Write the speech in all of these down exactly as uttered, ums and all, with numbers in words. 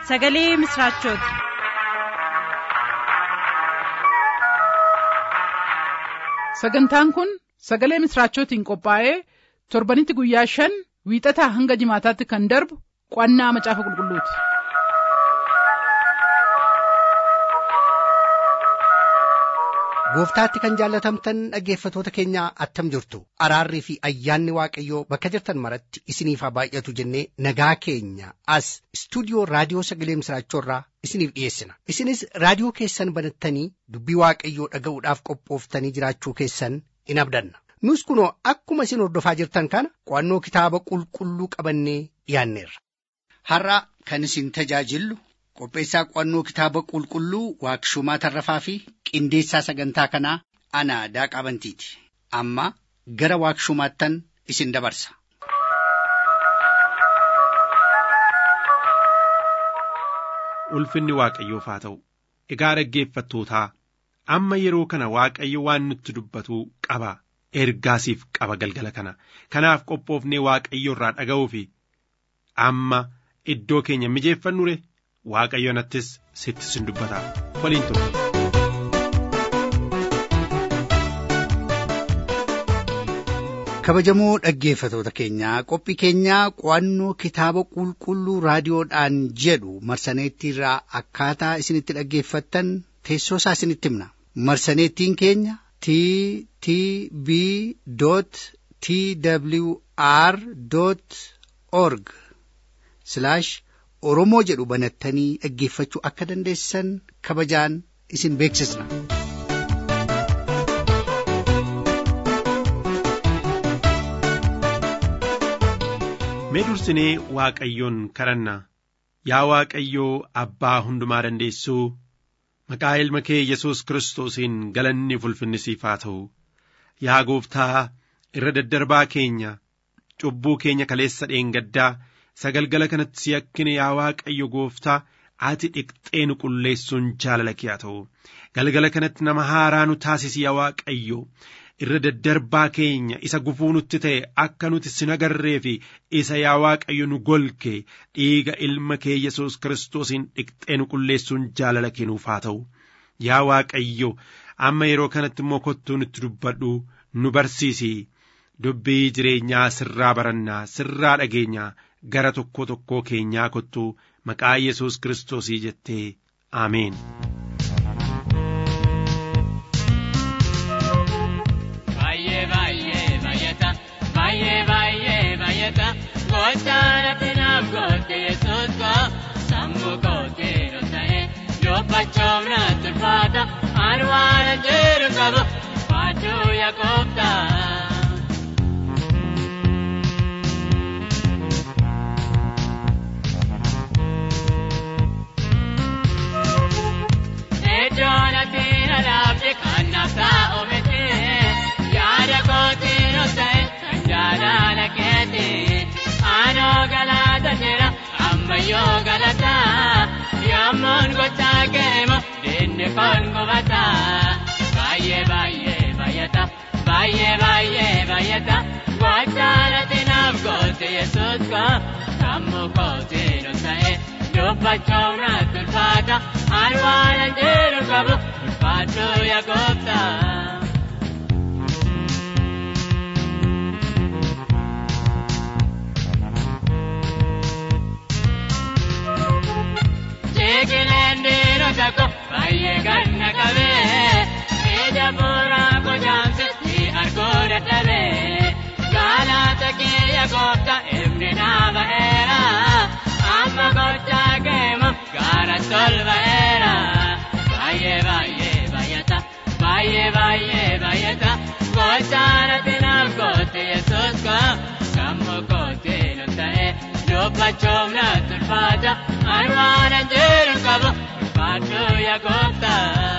sagalee misraachooti. Sagantaan kun sagalee misraachootiin qophaa'ee torbanitti guyyaa shan wiixataa hanga jimaataatti kan darbu qo'annaa macaafa qulqulluuti. Gooftaatti kan jaallatamtan dhaggeeffatoota keenya attam jirtu. Araarrii fi ayyaanni Waaqayyoo bakka jirtan maratti isiniif haa baay'atu jennee nagaa keenya as istuudiyoo raadiyoo sagalee misraachoorraa isiniif dhiyeessina. Isinis raadiyoo keessan banattanii dubbii Waaqayyoo dhaga'uudhaaf qophooftanii jiraachuu keessan in abdanna. Nus kunoo akkuma isin hordofaa jirtan kana qo'annoo kitaaba qulqulluu qabannee dhiyaanneerra. Har'a kan isin tajaajillu qopheessaa qo'annoo kitaaba qulqulluu Waaqshumaa Tarrafaa fi qindeessaa sagantaa kanaa ana Daaqaa Bantiiti. Amma gara Waaqshumaattan isin dabarsa. Ulfinni Waaqayyoof haa ta'u. Egaa dhaggeeffattootaa amma yeroo kana Waaqayyo waan nutti dubbatu qaba. Ergaasiif qaba galgala kana. Kanaaf qophoofnee Waaqayyo irraa dhaga'uu fi amma iddoo keenya mijeeffannure Waaqayyo nattis sitti sin dubbata. Waliin ture. Kabajamoo dhaggeeffatoota keenyaa qophii keenyaa qo'annoo kitaaba qulqulluu raadiyoodhaan jedhu marsaneettiirraa akkaataa isinitti dhaggeeffattan teessoo isaa isinitti himna. Marsaneettiin keenya t t b t w r org Oromoo jedhu banattanii dhaggeeffachuu akka dandeessan kabajaan isin beeksisna. Mee dursinee Waaqayyoon kadhanna. Yaa Waaqayyoo Abbaa hundumaa dandeessuu, maqaa ilma kee Yesuus Kiristoosiin galanni ulfinni siif haa ta'u. Yaa Gooftaa, irra daddarbaa keenya, cubbuu keenya kaleessa dheengaddaa, sagalgala kanatti si yakkine yaa Waaqayyo Gooftaa, ati dhiqxee nu qulleessuun jaalala kee haa ta'u. Galgala kanatti nama haaraa nu taasisi yaa Waaqayyo. Irra daddarbaa keenya isa gufuu nutti ta'e akka nuti sin agarree fi isa yaa Waaqayyo nu golke dhiiga ilma kee Yesuus Kiristoosiin dhiqxee nu qulleessuun jaalala kee nuuf haa ta'u. Yaa Waaqayyo amma yeroo kanatti immoo kottuu nutti dubbadhu nu barsiisi. Dubbii jireenyaa sirraa barannaa sirraa dhageenyaa gara tokko tokkoo keenyaa kottuu maqaa Yesuus Kiristoosii jettee Ameen. Baay'ee baay'ee baay'ata gochaana tinaaf goote Yesuus koo sammuu kootee dhota'e dubbachuuf na tulfaata ani waan jedhu qabu baachuu yaa Gooftaa. Ejoon ati na dhaabde kan naaf taa'u miti yaada kootee dhota'e. Jaalala keetii anoo galata jira ammayyoo galata yommuun gochaa keemo dinni koon gubata. Baay'ee baay'ee baay'ata baay'ee baay'ee baay'ata gochaana tinaaf goote Yesuus koo sammuu kootii dhota'e dubbachuuf na tulfaata ani waan jedhu qabu ulfaadhu yaa Gooftaa. Eegileendiro tako baay'ee ganna qabee ija bu'uuraa kojaamsitti arguu dadhabee galata kee yaa Gooftaa ifni naa ba'eera amma gochaa keemo gaara tol ba'eera. Baay'ee baay'ee baay'ata baay'ee baay'ee baay'ata gochaana tinaaf goote Yesuus koo sammuu kootee dhota'e dubbachuuf na tulfaata ani waan jedhu qabu ulfaadhu yaa Gooftaa.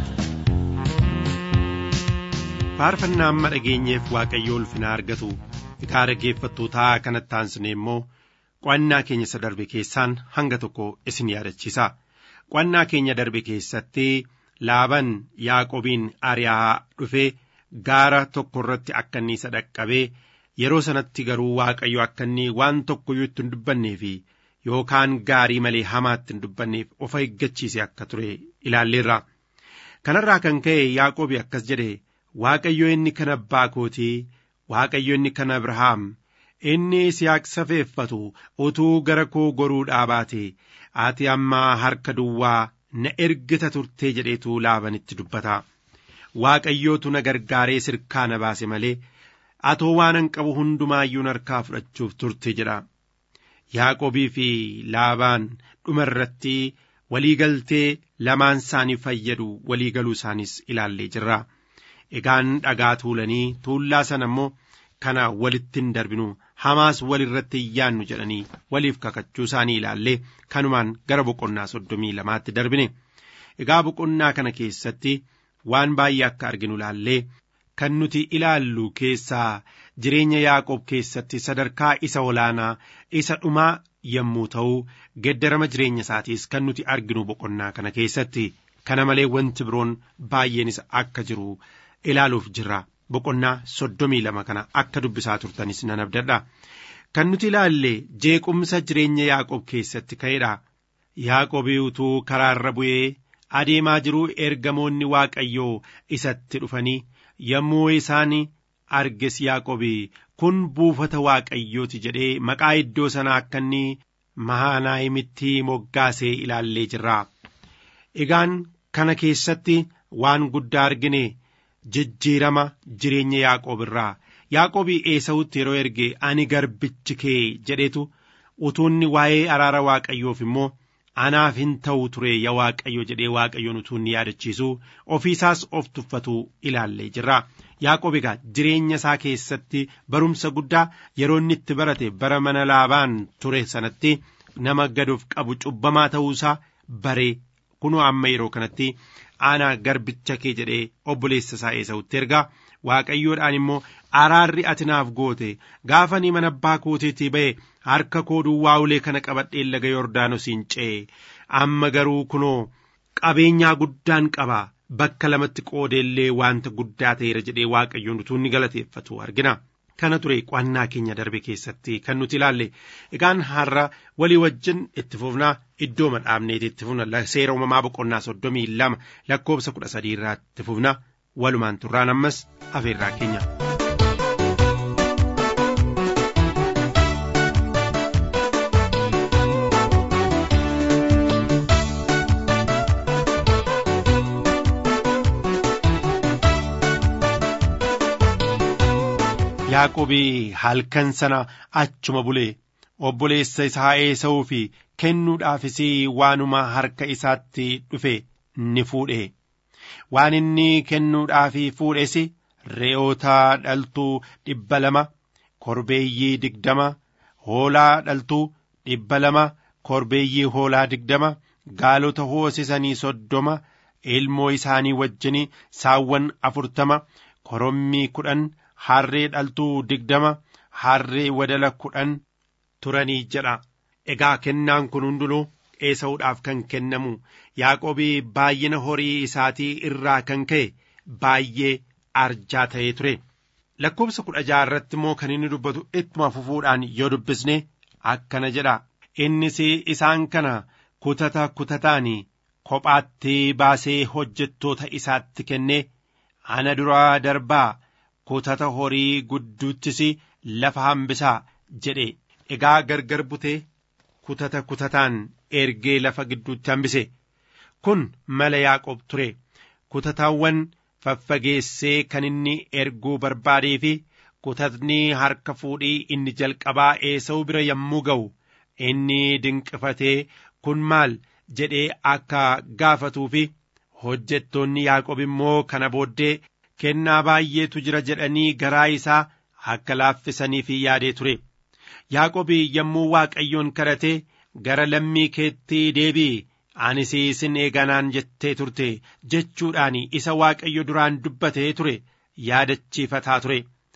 Faarfannaa amma dhageenyeef Waaqayyo ulfina argatu. Egaa dhaggeeffattootaa kanatti aansine immoo qo'annaa keenya isa darbe keessaan hanga tokko isin yaadachiisa. Qo'annaa keenya darbe keessatti Laaban Yaaqoobiin ari'aa dhufee gaara tokko irratti akka inni isa dhaqqabee yeroo sanatti garuu Waaqayyo akka inni waan tokko iyyuu itti hin dubbannee fi yookaan gaarii malee hamaatti hin dubbanneef of eeggachiise akka ture ilaalleerra. Kanarraa kan ka'e Yaaqoobi akkas jedhe, Waaqayyo inni kan abbaa kootii, Waaqayyo inni kan Abrahaam, inni Yisihaaq safeeffatu utuu gara koo goruudhaa baate, ati ammaa harka duwwaa na ergita turtee jedheetu Laabanitti dubbata. Waaqayyootu na gargaaree sirkaa na baase malee atoo waanan qabu hundumaayyuu harkaa fudhachuuf turte jedha. Yaaqoobii fi Laabaan dhuma irratti walii galtee lamaan isaanii fayyadu walii galuu isaanis ilaallee jirra. Egaan dhagaa tuulanii tuullaa sana immoo kana walitti hin darbinu, hamaas walirratti hin yaannu jedhanii waliif kakachuu isaanii ilaallee kanumaan gara boqonnaa soddomii lamaatti darbine. Egaa boqonnaa kana keessatti waan baay'ee akka arginu ilaallee kan nuti ilaallu keessaa jireenya Yaaqoob keessatti sadarkaa isa olaanaa isa dhumaa yommuu ta'u, geddarama jireenya isaatiis kan nuti arginu boqonnaa kana keessatti. Kana malee wanti biroon baay'eenis akka jiru ilaaluuf jirra. Boqonnaa soddomii lama kana akka dubbisaa turtanis nan abdadha. Kan nuti ilaalle jeequmsa jireenya Yaaqoob keessatti ka'edha. Yaaqoobii utuu karaarra bu'ee adeemaa jiruu ergamoonni Waaqayyoo isatti dhufanii yommuu isaan arges Yaaqoobii kun buufata Waaqayyooti jedhee maqaa iddoo sanaa akka inni Mahanaayimitti moggaasee ilaallee jirra. Egaan kana keessatti waan guddaa argine jijjiirama jireenya Yaaqoob irraa. Yaaqoobii Esaawutti yeroo erge ani garbichi kee jedhetu utuunni waa'ee araara Waaqayyoof immoo anaaf hin ta'u ture yaa Waaqayyo jedhee Waaqayyoon utuunni yaadachiisu ofiisaas of tuffatu ilaallee jirra. Yaaqoob egaa jireenya isaa keessatti barumsa guddaa yeroo inni itti barate bara mana Laabaan ture sanatti nama gaduuf qabu cubbamaa ta'uusaa baree kunoo amma yeroo kanatti ana garbicha kee jedhee obboleessa isaa Esaawutti ergaa. Waaqayyoodhaan immoo araarri ati naaf goote gaafa ni mana abbaa kootiitii ba'e harka koo duwwaa ulee kana qabadhee laga Yordaanosiin ce'e, amma garuu kunoo qabeenyaa guddaan qaba, bakka lamatti qoodeellee wanta guddaa ta'eera jedhee Waaqayyoon utuu inni galateeffatu argina. Kana ture qo'annaa keenya darbe keessatti kan nuti ilaalle. Egaan har'a walii wajjin itti fufnaa iddoo madhaabneeti itti fufna. Seera uumamaa boqonnaa soddomii lama lakkoobsa kudha sadii irraa itti fufna. Walumaan turraan ammas afeerraa keenya. Yaaqoobii halkan sana achuma bulee obboleessa isaa Esaawuu fi kennuudhaafis waanuma harka isaatti dhufe ni fuudhe. Waan inni kennuudhaafi fuudhes re'oota dhaltuu dhibba lama, korbeeyyii digdama, hoolaa dhaltuu dhibba lama, korbeeyyii hoolaa digdama, gaalota hoosisanii soddoma, ilmoo isaanii wajjin saawwan afurtama, korommii kudhan, harree dhaltuu digdama, harree wadala kudhan turanii jedha. Egaa kennaan kun hundinuu Esaawudhaaf kan kennamu. Yaaqoobii baay'ina horii isaatii irraa kan ka'e baay'ee arjaa ta'ee ture. Lakkoobsa kudha jaha irratti immoo kan inni dubbatu ittuma fufuudhaan yoo dubbisne akkana jedha. Innis isaan kana kutata kutataan kophaatti baasee hojjettoota isaatti kennee ana duraa darbaa kutata horii gudduuttis lafa hambisaa jedhe. Egaa gargar butee kutata kutataan ergee lafa gidduutti hambise. Kun mala Yaaqoob ture. Kutataawwan faffageessee kan inni erguu barbaadee fi kutatni harka fuudhii inni jalqabaa Esaawuu bira yommuu ga'u inni dinqifatee kun maal jedhee akka gaafatuu fi hojjettoonni Yaaqoob immoo kana booddee kennaa baay'eetu jira jedhanii garaa isaa akka laaffisanii fi yaadee ture. Yaaqoob yommuu Waaqayyoon kadhatee gara lammii keetti deebi'i. Ani isin eeganaan jettee turte jechuudhaan isa Waaqayyo duraan dubbatee ture yaadachiifataa ture.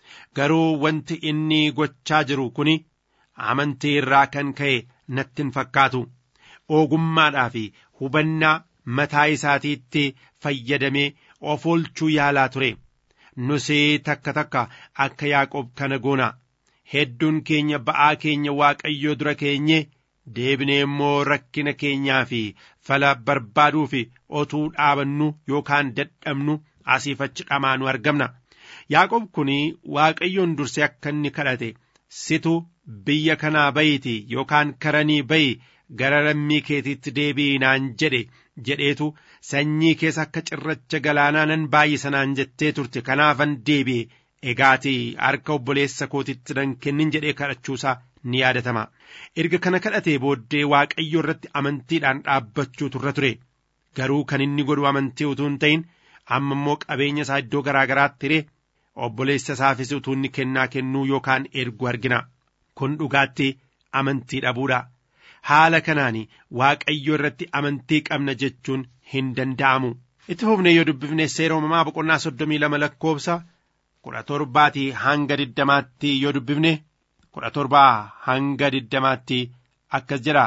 Garuu wanti inni gochaa jiru kun amantii irraa kan ka'e natti hin fakkaatu. Ogummaadhaa fi hubannaa mataa isaatiitti fayyadamee of oolchuu yaalaa ture. Nus takka takka akka Yaaqoob kana goona. Hedduun keenya ba'aa keenya Waaqayyo dura keenye deebinee immoo rakkina keenyaa fi fala barbaaduu fi otuu dhaabannu yookaan dadhabnu asiif achi dhamaanu argamna. Yaaqoob kun Waaqayyoon dursee akka inni kadhate situ biyya kanaa bayiti yookaan karanii bayi gara lammii keetiitti deebi'i naan jedhe jedheetu sanyii keessa akka cirracha galaanaa nan baay'isa naan jettee turte kanaafan deebi'e egaatii harka obboleessa kootitti nan kennin jedhee kadhachuusaa ni yaadatama. Erga kana kadhatee booddee Waaqayyo irratti amantiidhaan dhaabbachuutu irra ture. Garuu kan inni godhu amantii utuu hin ta'in amma immoo qabeenya isaa iddoo garaa garaatti hiree obboleessa isaafis utuu inni kennaa kennuu yookaan ergu argina. Kun dhugaatti amantii dhabuudha. Haala kanaan Waaqayyo irratti amantii qabna jechuun hin danda'amu. Itti fufnee yoo dubbifne seera uumamaa boqonnaa soddomii lama lakkoobsa kudha torbaatii hanga diddamaatti yoo dubbifne kudha torbaa hanga diddamaatti akkas jedha.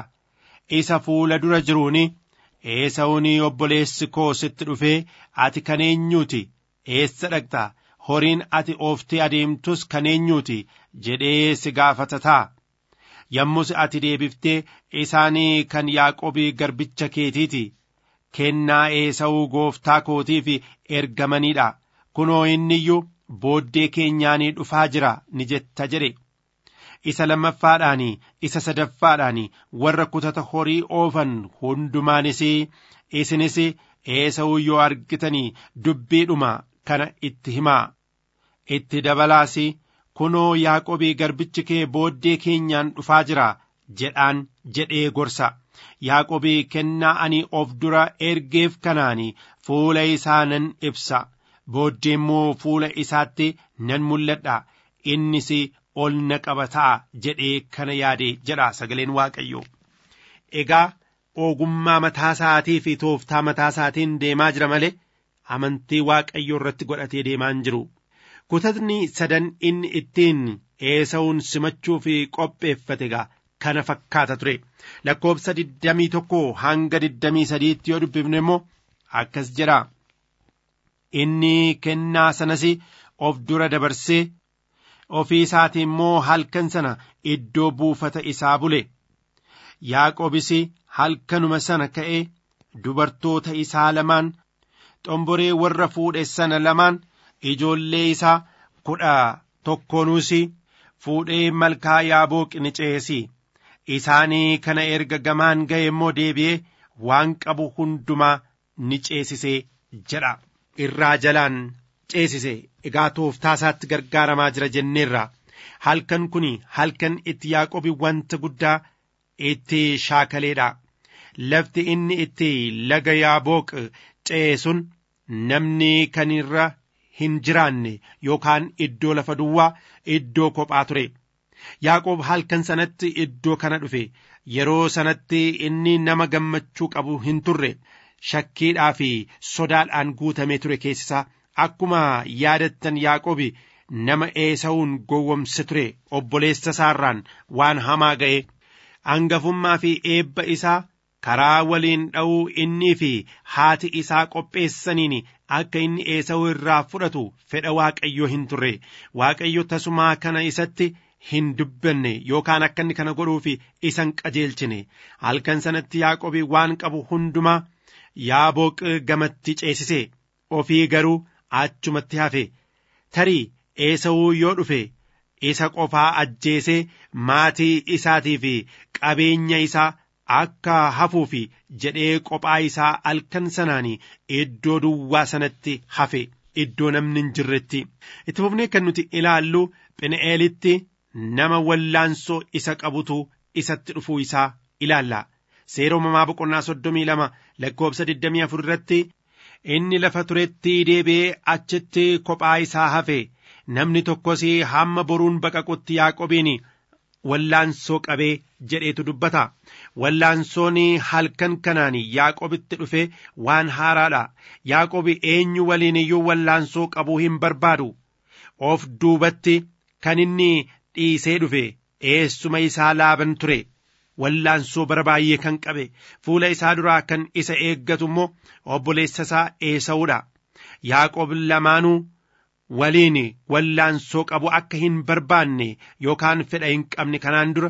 Isa fuula dura jiruuni Esaawun obboleessi koo sitti dhufee ati kan eenyuuti? Eessa dhaqxa? Horiin ati ooftee adeemtus kan eenyuuti? jedhee si gaafata ta'a. Yommus ati deebiftee isaanii kan Yaaqoobii garbicha keetiiti. Kennaa Esaawuu gooftaa kootiif ergamaniidha. Kunoo inni iyyuu booddee keenyaanii dhufaa jira ni jetta jedhe. Isa lammaffaadhaan isa sadaffaadhaan warra kutata horii oofan hundumaanis isinis Esaawuu yoo argitanii dubbiidhuma kana itti himaa. Itti dabalaas kunoo Yaaqoobii garbichi kee booddee keenyaan dhufaa jira jedhaan jedhee gorsa. Yaaqoobii kennaa ani of dura ergeef kanaan fuula isaa nan ibsa. Booddee immoo fuula isaatti nan mul'adha. Innis ol na qaba ta'a jedhee kana yaade jedha sagaleen Waaqayyoo. Egaa ogummaa mataa isaatii fi tooftaa mataa isaatiin deemaa jira malee amantii Waaqayyoo irratti godhatee deemaa hin jiru. Kutatni sadan inni ittiin Esaawun simachuu fi qopheeffate egaa kana fakkaata ture. Lakkoobsa digdamii tokko hanga digdamii sadiitti yoo dubbifne immoo akkas jedha. Inni kennaa sanas of dura dabarsee ofii isaatii immoo halkan sana iddoo buufata isaa bule. Yaaqoobis halkanuma sana ka'ee dubartoota isaa lamaan xomboree warra fuudhe sana lamaan ijoollee isaa kudha tokkonuus fuudhee malkaa Yaaboq ni ceesi. Isaanii kana erga gamaan ga'e immoo deebi'ee waan qabu hundumaa ni ceesise jedha. Irraa jalaan ceesise. Egaa tooftaa isaatti gargaaramaa jira jenneerra. Halkan kun halkan itti Yaaqoobi wanta guddaa itti shaakaleedha. Lafti inni itti laga Yaaboq ceesun namni kan irra hin jiraanne yookaan iddoo lafa duwwaa iddoo kophaa ture. Yaaqoob halkan sanatti iddoo kana dhufe. Yeroo sanatti inni nama gammachuu qabu hin turre. Shakkiidhaa fi sodaadhaan guutamee ture keessisaa. Akkuma yaadattan Yaaqoobi nama Esaawun gowwomse ture. Obboleessa isaarraan waan hamaa ga'e. Hangafummaa fi eebba isaa karaa waliin dha'uu innii fi haati isaa qopheessaniin akka inni Esaawuu irraa fudhatu fedha Waaqayyoo hin turre. Waaqayyo tasumaa kana isatti hin dubbanne yookaan akka inni kana godhuuf isan qajeelchine. Halkan sanatti Yaaqoobi waan qabu hundumaa Yaaboq gamatti ceesise. Ofii garuu achumatti hafe. Tarii Esaawuu yoo dhufe isa qofaa ajjeesee maatii isaatii fi qabeenya isaa akka hafuuf jedhee qophaa isaa halkan sanaan iddoo duwwaa sanatti hafe. Iddoo namni hin jirretti. Itti fufnee kan nuti ilaallu Pheni'eelitti nama wallaansoo isa qabutu isatti dhufuu isaa ilaalla. Seera uumamaa boqonnaa soddomii lama lakkoobsa digdamii afur irratti inni lafa turetti deebi'ee achitti kophaa isaa hafe. Namni tokkos hamma boruun baqaqutti Yaaqoobiin wallaansoo qabee jedheetu dubbata. Wallaansoon halkan kanaan Yaaqoobitti dhufe waan haaraadha. Yaaqoobi eenyu waliin iyyuu wallaansoo qabuu hin barbaadu. Of duubatti kan inni dhiisee dhufe eessuma isaa Laaban ture. Wallaansoo bara baay'ee kan qabe fuula isaa duraa kan isa eeggatu immoo obboleessa isaa Esaawuudha. Yaaqoob lamaanuu waliin wallaansoo qabu akka hin barbaanne yookaan fedha hin qabne kanaan dura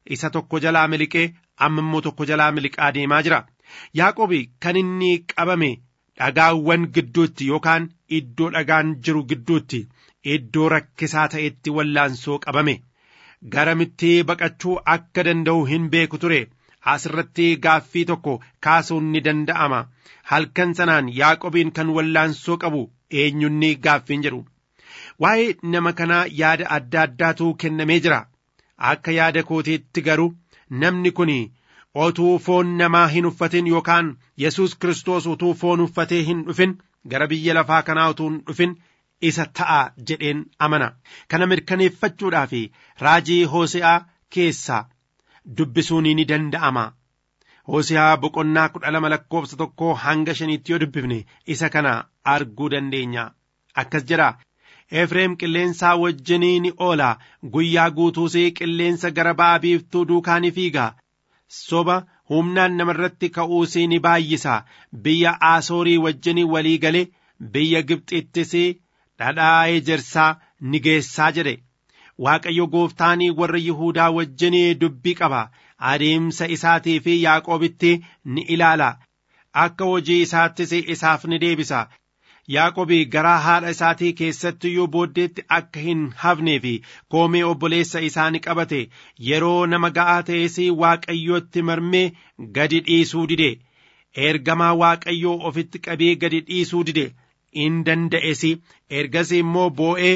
isa tokko jalaa miliqee amma immoo tokko jalaa miliqaa deemaa jira. Yaaqoobi kan inni qabame dhagaawwan gidduutti yookaan iddoo dhagaan jiru gidduutti iddoo rakkisaa ta'etti wallaansoo qabame. Garamitti baqachuu akka danda'u hin beeku ture. Asirratti gaaffii tokko kaasuun ni danda'ama. Halkan sanaan Yaaqoobiin kan wallaansoo qabu eenyunni gaaffiin jedhu. Waa'ee nama kanaa yaada adda addaatu kennamee jira. Akka yaada kootiitti garuu namni kun otuu foon namaa hin uffatin yookaan Yesuus Kiristoos utuu foon uffatee hin dhufin gara biyya lafaa kanaa utuu hin dhufin isa ta'a jedheen amana. Kana mirkaneeffachuudhaaf raajii Hoose'aa keessaa dubbisuun ni danda'ama. Hoose'aa boqonnaa kudha lama lakkoofsa tokkoo hanga shaniitti yoo dubbifne isa kana arguu dandeenya. Akkas jedha. Efreem qilleensaa wajjinii ni oola, guyyaa guutuusee qilleensa gara ba'a biiftuu duukaa ni fiiga. Soba humnaan namarratti ka'uusii ni baay'isa. Biyya Asoorii wajjinii walii gale biyya Gibxittis dhadhaa ejersaa ni geessaa jedhe. Waaqayyo gooftaanii warra Yihuudaa wajjinii dubbii qaba. Adeemsa isaatii fi Yaaqoobitti ni ilaala. Akka hojii isaattis isaaf ni deebisa. Yaaqoobi garaa haadha isaatii keessatti iyyuu booddeetti akka hin hafnee fi koomee obboleessa isaa ni qabate. Yeroo nama ga'aa ta'es Waaqayyootti marmee gadi dhiisuu dide. Ergamaa Waaqayyoo ofitti qabee gadi dhiisuu dide. In danda'es ergas immoo boo'ee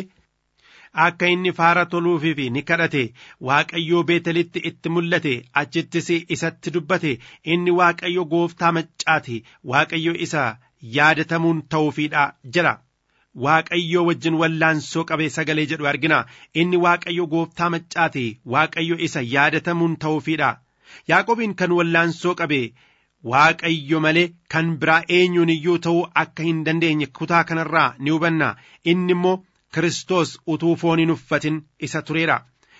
akka inni faara toluufiif ni kadhate. Waaqayyoo Beetelitti itti mul'ate. Achittis isatti dubbate. Inni Waaqayyo gooftaa maccaati. Waaqayyo isa yaadatamuun ta'uufiidha jira. Waaqayyo wajjin wallaansoo qabee sagalee jedhu argina. Inni Waaqayyo gooftaa maccaati. Waaqayyo isa yaadatamuun ta'uufiidha. Yaaqoobiin kan wallaansoo qabee Waaqayyo malee kan biraa eenyuun iyyuu ta'uu akka hin dandeenye kutaa kanarraa ni hubanna. Inni immoo Kiristoos utuu foon hin uffatin isa tureedha.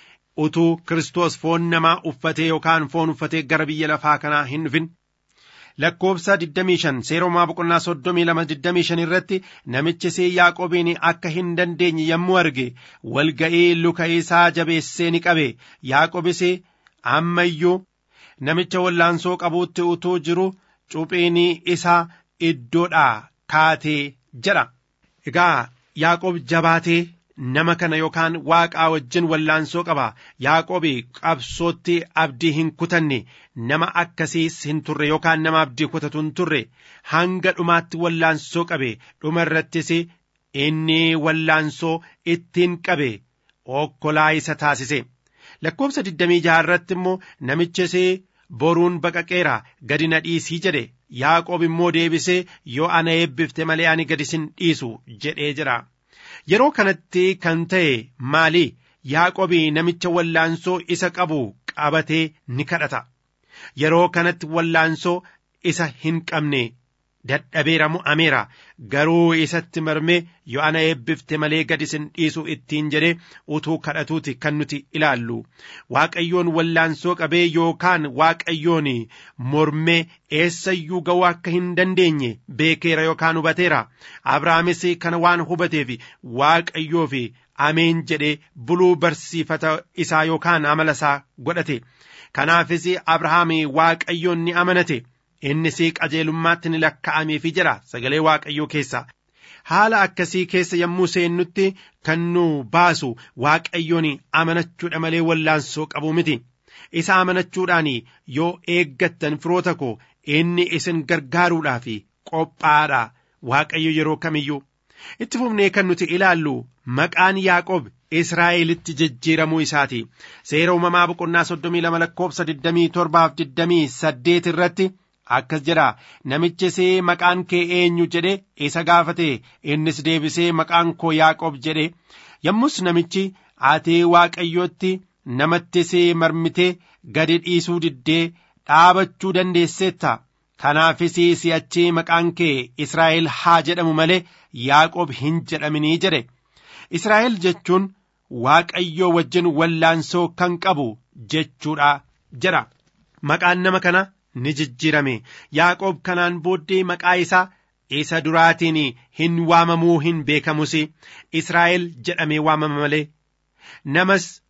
Utuu Kiristoos foon namaa uffatee yookaan foon uffatee gara biyya lafaa kanaa hin dhufin. Lakkoofsa digdamii shan seeromaa boqonnaa soddomii lama digdamii shan irratti namichi see Yaaqoobiin akka hin dandeenye yommuu arge walga'ee luka isaa jabeessee ni qabe. Yaaqoobis amma iyyuu namicha wallaansoo qabuutti utuu jiru cupheen isaa iddoodhaa kaatee jedha. Egaa Yaaqoob jabaatee nama kana yookaan Waaqaa wajjin wallaansoo qaba. Yaaqoob qabsootti abdii hin kutanne, nama akkasiis hin turre yookaan nama abdii kutatu hin turre. Hanga dhumaatti wallaansoo qabe. Dhuma irrattis inni wallaansoo ittiin qabe okkolaa isa taasise. Lakkoofsa digdamii jaha irratti immoo namichis boruun baqaqeera, gadi na dhiisii jedhe. Yaaqoob immoo deebisee yoo ana eebbifte malee ani gadi sin dhiisu jedhee jira. Yeroo kanatti kan ta'e maali? Yaaqoob namicha wallaansoo isa qabu qabatee ni kadhata. Yeroo kanatti wallaansoo isa hin qabne dadhabeera mo'ameera. Garuu isatti marmee yoo ana eebbifte malee gadi sin dhiisu ittiin jedhee utuu kadhatuuti kan nuti ilaallu. Waaqayyoon wallaansoo qabee yookaan Waaqayyoon mormee eessayyuu ga'uu akka hin dandeenye beekeera yookaan hubateera. Abrahaamis kana waan hubateef Waaqayyoof ameen jedhee buluu barsiifata isaa yookaan amala isaa godhate. Kanaafis Abrahaam Waaqayyoon ni amanate. Innis qajeelummaatti ni lakka'ameefii jira sagalee Waaqayyoo keessa. Haala akkasii keessa yommuu seennutti kan nu baasu Waaqayyoon amanachuudha malee wallaansoo qabu miti. Isa amanachuudhaan yoo eeggattan firoota koo inni isin gargaaruudhaaf qophaadha Waaqayyo yeroo kamiyyuu. Itti fufnee kan nuti ilaallu maqaan Yaaqoob Israa'elitti jijjiiramuu isaati. Seera uumamaa boqonnaa soddomii lama lakkoofsa digdamii torbaaf digdamii saddeet irratti akkas jedha. Namichis maqaan kee eenyu jedhe isa gaafate. Innis deebisee maqaan koo Yaaqoob jedhe. Yommus namichi ati Waaqayyootti namattis marmitee gadi dhiisuu diddee dhaabachuu dandeesseetta. Kanaafis si'achi maqaan kee Israa'el haa jedhamu malee Yaaqoob hin jedhaminii jedhe. Israa'el jechuun Waaqayyoo wajjin wallaansoo kan qabu jechuudha jedha. Maqaan nama kana ni jijjiirame. Yaaqoob kanaan booddee maqaa isaa isa duraatiin hin waamamuu hin beekamus Israa'el jedhamee waamama malee. Namas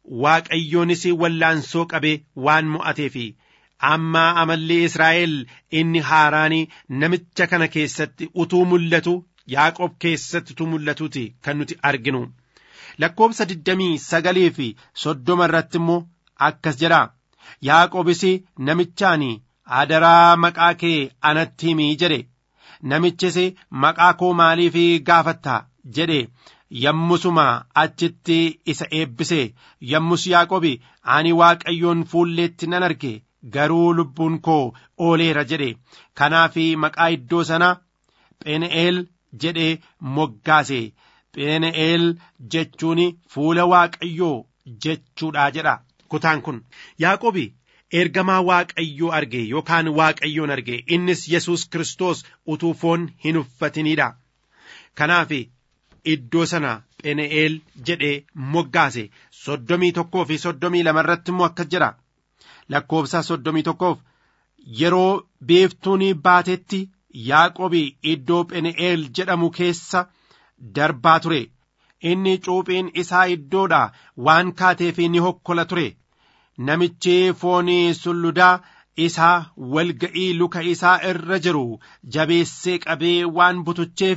Waaqayyoonis wallaansoo qabee waan mo'ateefi amma amalli Israa'el inni haaraanii namicha kana keessatti utuu mul'atu Yaaqoob keessatti utuu mul'atuuti kan nuti arginu. Lakkoobsa digdamii sagalii fi soddoma irratti immoo akkas jedha. Yaaqoobis namichaan adaraa maqaa kee anatti himii jedhe. Namichis maqaa koo maaliif gaafatta jedhe. Yommusuma achitti isa eebbise. Yommus Yaaqoobi ani Waaqayyoon fuulleetti nan arge garuu lubbuun koo ooleera jedhe. Kanaaf maqaa iddoo sana Pheni'eel jedhee moggaase. Pheni'eel jechuun fuula Waaqayyoo jechuudha jedha. Kutaan kun Yaaqoobi ergamaa Waaqayyoo arge yookaan Waaqayyoon arge. Innis Yesuus Kiristoos utuu foon hin uffatinidha. Kanaaf iddoo sana Pheni'eel jedhee moggaase. Soddomii tokkoo fi soddomii lama irratti immoo akkas jedha. Lakkoobsa soddomii tokkoof yeroo biiftuun baatetti Yaaqoobi iddoo Pheni'eel jedhamu keessa darbaa ture. Inni cuuphiin isaa iddoodha waan kaateef ni hokkola ture. Namichi foonii sulludaa isaa walga'ii luka isaa irra jiru jabeessee qabee waan butucheef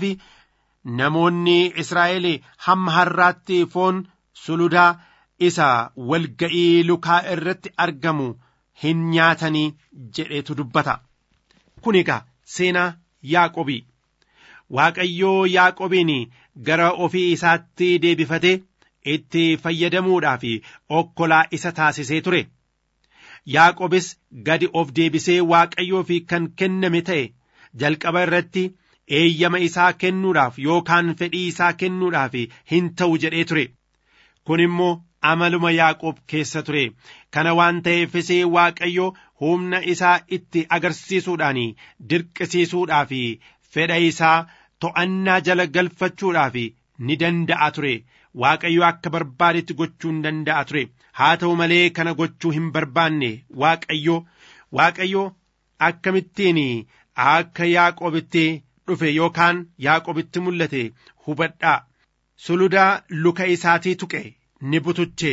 namoonni Israa'el hamma har'aatti foon suludaa isa walga'ii lukaa irratti argamu hin nyaatanii jedhetu dubbata. Kun egaa seenaa Yaaqoobii. Waaqayyoo Yaaqoobiin gara ofii isaatti deebifate itti fayyadamuudhaaf okkolaa isa taasisee ture. Yaaqoobis gadi of deebisee Waaqayyoof kan kenname ta'e jalqaba irratti eeyyama isaa kennuudhaaf yookaan fedhii isaa kennuudhaaf hin ta'u jedhee ture. Kun immoo amaluma Yaaqoob keessa ture. Kana waan ta'eefis Waaqayyo humna isaa itti agarsiisuudhaan dirqisiisuudhaaf fedha isaa to'annaa jala galfachuudhaaf ni danda'a ture. Waaqayyo akka barbaadetti gochuu hin danda'a ture. Haa ta'u malee kana gochuu hin barbaanne Waaqayyo Waaqayyo akkamittiin akka Yaaqoobitti dhufe yookaan Yaaqoobitti mul'ate hubadhaa. Suludaa luka isaatii tuqe ni butuche.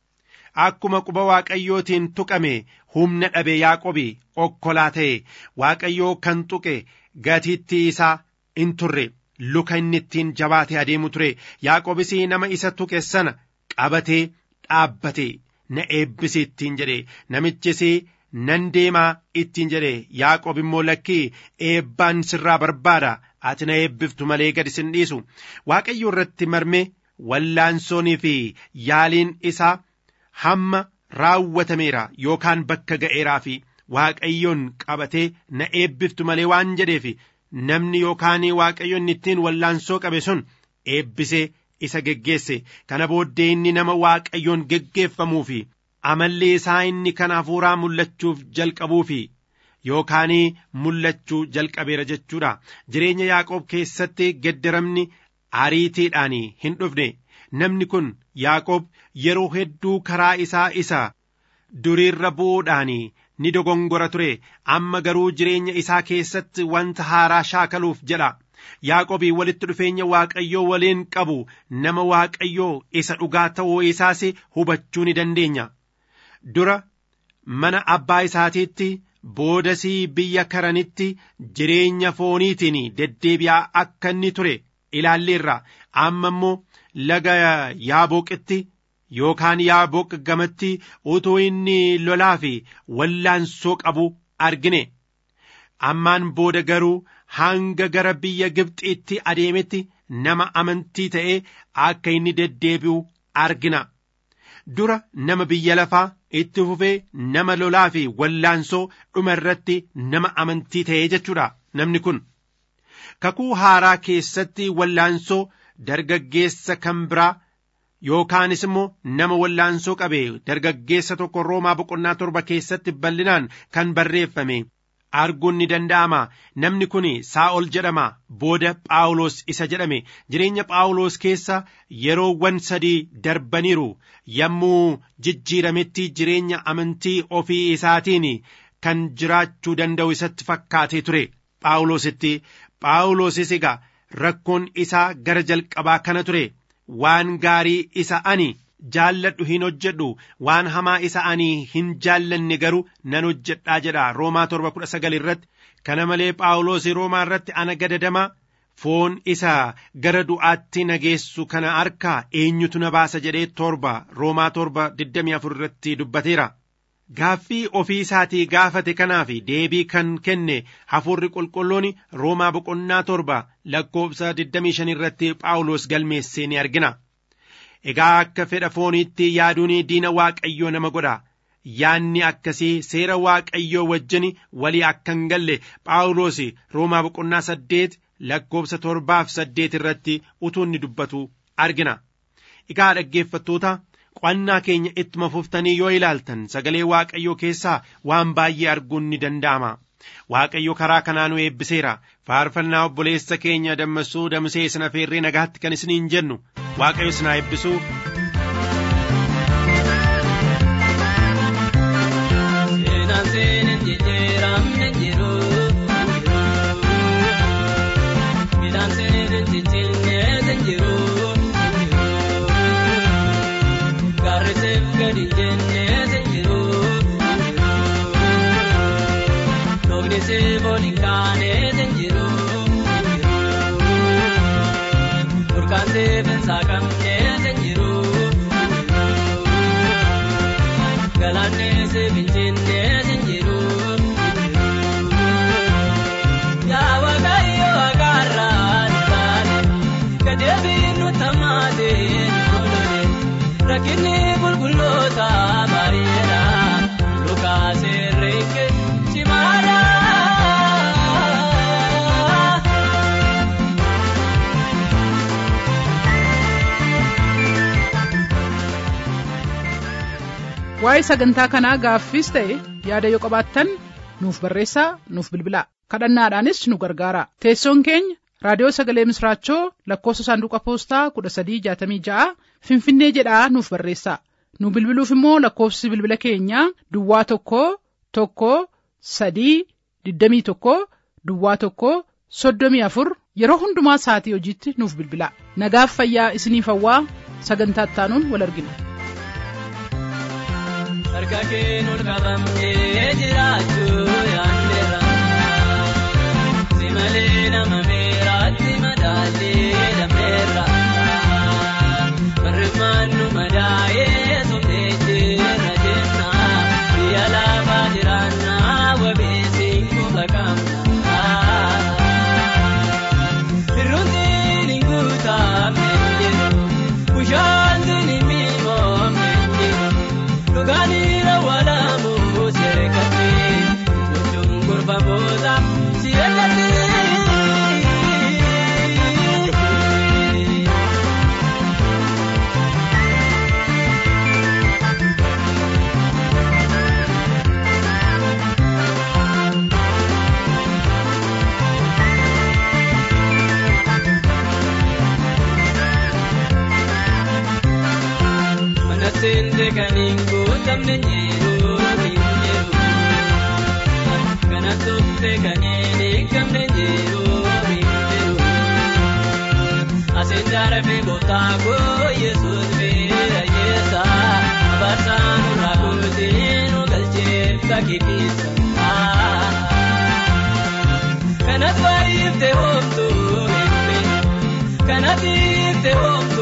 Akkuma quba Waaqayyootiin tuqame humna dhabe Yaaqoobi okkolaa ta'e. Waaqayyoo kan tuqe gatiittii isaa in turre. Luka inni ittiin jabaatee adeemu ture. Yaaqoobis nama isa tuqe sana qabatee dhaabbate na eebbisi ittiin jedhe. Namichis nan deemaa ittiin jedhe. Yaaqoob immoo lakkii eebbaan sirraa barbaada. Ati na eebbiftu malee gad sin dhiisu. Waaqayyo irratti marme wallaansoonii fi yaaliin isaa hamma raawwatameera yookaan bakka ga'eeraa fi Waaqayyoon qabatee na eebbiftu malee waan jedheef namni yookaan Waaqayyoon ittiin wallaansoo qabe sun eebbisee isa geggeesse. Kana booddee inni nama Waaqayyoon geggeeffamuu fi amalli isaa inni kan hafuuraa mul'achuuf jalqabuu fi yookaan mul'achuu jalqabeera jechuudha. Jireenya Yaaqoob keessatti geddaramni ariitiidhaan hin dhufne. Namni kun Yaaqoob yeroo hedduu karaa isaa isa duriirra bu'uudhaan ni dogongora ture. Amma garuu jireenya isaa keessatti wanta haaraa shaakaluuf jedha. Yaaqoobii walitti dhufeenya Waaqayyoo waliin qabu nama Waaqayyoo isa dhugaa ta'uu isaas hubachuu ni dandeenya. Dura mana abbaa isaatiitti boodasii biyya karanitti jireenya fooniitiin deddeebi'aa akka inni ture ilaalleerra. Amma immoo laga Yaaboqitti yookaan Yaaboq gamatti utuu inni lolaa fi wallaansoo qabu argine. Ammaan booda garuu hanga gara biyya Gibxiitti adeemetti nama amantii ta'ee akka inni deddeebi'u argina. Dura nama biyya lafaa itti fufee nama lolaa fi wallaansoo dhuma irratti nama amantii ta'ee jechuudha. Namni kun kakuu haaraa keessatti wallaansoo dargaggeessa kan biraa yookaanis immoo nama wallaansoo qabe dargaggeessa tokko Roomaa boqonnaa torba keessatti bal'inaan kan barreeffame arguun ni danda'ama. Namni kun Saa'ol jedhama. Booda Phaawulos isa jedhame. Jireenya Phaawulos keessa yeroowwan sadii darbaniiru. Yommuu jijjiirametti jireenya amantii ofii isaatiin kan jiraachuu danda'u isatti fakkaatee ture Phaawulositti. Phaawulosis egaa rakkoon isaa gara jalqabaa kana ture. Waan gaarii isa ani jaalladhu hin hojjedhu, waan hamaa isa ani hin jaallanne garuu nan hojjedhaa jedha Roomaa torba kudha sagal irratti. Kana malee Phaawulos Roomaa irratti ana gadadama foon isa gara du'aatti na geessu kana harkaa eenyutu na baasa jedhee torba Roomaa torba digdamii afur irratti dubbateera. Gaaffii ofii isaatii gaafate kanaaf deebii kan kenne Hafuurri Qulqulluun Roomaa boqonnaa torba lakkoobsa digdamii shan irratti Phaawulos galmeessee ni argina. Egaa akka fedha fooniitti yaaduun diina Waaqayyoo nama godha. Yaanni akkasii seera Waaqayyoo wajjin walii akka hin galle Phaawulos Roomaa boqonnaa saddeet lakkoobsa torbaaf saddeet irratti utuu inni dubbatu argina. Egaa dhaggeeffattoota qo'annaa keenya ittuma fuftanii yoo ilaaltan sagalee Waaqayyoo keessaa waan baay'ee arguun ni danda'ama. Waaqayyo karaa kanaa nu eebbiseera. Faarfannaa obboleessa keenya Dammasuu Damsee isin affeerree nagaatti kan isiniin jennu Waaqayyo isin haa eebbisu. Waa'ee sagantaa kanaa gaaffiis ta'e yaada yoo qabaattan nuuf barreessaa, nuuf bilbilaa, kadhannaadhaanis nu gargaara. Teessoon keenya raadiyoo sagalee misraachoo lakkoofsa saanduqa poostaa kudha sadii jaatamii ja'a Finfinnee jedhaa nuuf barreessaa. Nu bilbiluuf immoo lakkoofsi bilbila keenyaa duwwaa tokko tokko sadii digdamii tokko duwwaa tokko soddomii afur yeroo hundumaa sa'atii hojiitti nuuf bilbilaa. Nagaaf fayyaa isiniif hawwaa. Sagantaa ittaanuun wal argina. Harka keenuun qabamnee jiraachuu yaanneera. Si malee nama meeraatti madaalee dhameera. Barreeffaan nu madaa'ee somnee jirra jenna. Biyya lafaa jiraannaa wabeessiin kufa qabna. Birruutiin hin guutamne jiru. Bushaantiin hin miimoomne jiru. Dhugaaniira walaamu seerekatti gochuun gurbamoota si'eegatti. Manasende kaningo tamne nyeru nyeru kana tufte kanene kamne nyeru nyeru asendara be botago Jesus be ayesa basanu rakutino galche kakikisa kana twaifte homtu kana tifte homtu